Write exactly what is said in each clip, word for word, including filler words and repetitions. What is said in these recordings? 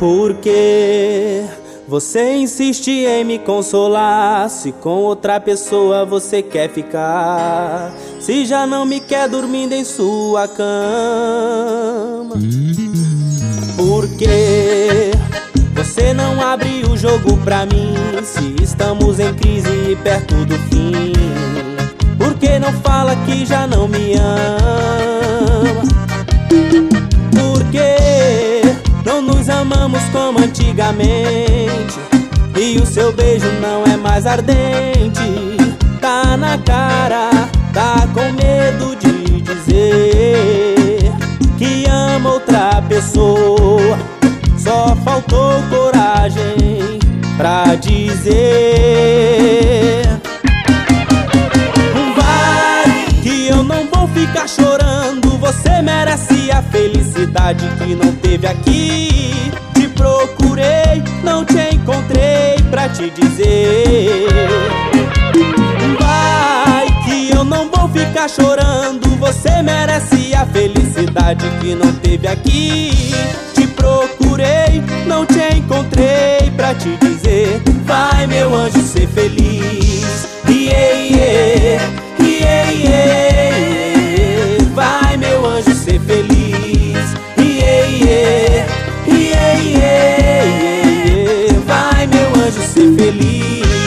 Por que você insiste em me consolar? Se com outra pessoa você quer ficar, se já não me quer dormindo em sua cama. Por que você não abre o jogo pra mim, se estamos em crise e perto do fim? Por que não fala que já não me ama? Por que não nos amamos como antigamente, e o seu beijo não é mais ardente? Tá na cara, tá com medo de dizer que ama outra pessoa. Só faltou coragem pra dizer. Vai, que eu não vou ficar chorando. Você merece a felicidade que não teve aqui. Te procurei, não te encontrei pra te dizer. Vai, que eu não vou ficar chorando. Você merece a felicidade que não teve aqui. Te procurei, não te encontrei pra te dizer. Vai, meu anjo, ser feliz. Yeah, yeah, yeah, yeah. Vai, meu anjo, ser feliz. Yeah, yeah, yeah, yeah. Vai, meu anjo, ser feliz.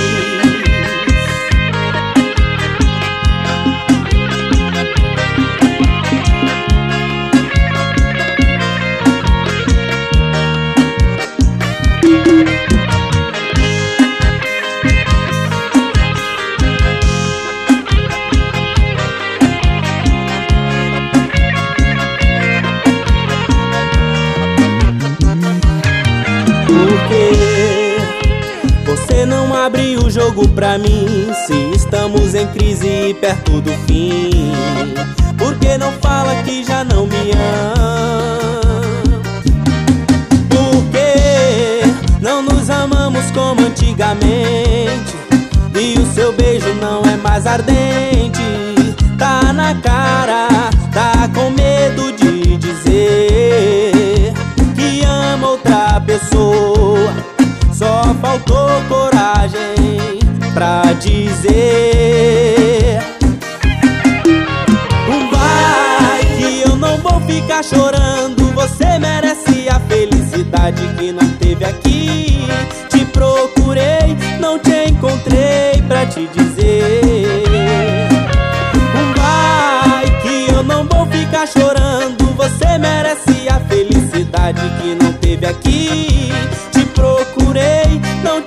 Você não abre o jogo pra mim, se estamos em crise e perto do fim? Por que não fala que já não me ama? Por que não nos amamos como antigamente, e o seu beijo não é mais ardente? Tá na cara, tá com medo de dizer que ama outra pessoa. Só faltou coragem pra dizer. Vai, que eu não vou ficar chorando. Você merece a felicidade que não teve aqui. Te procurei, não te encontrei pra te dizer. Vai, que eu não vou ficar chorando. Você merece a felicidade que não teve aqui. Te procurei, não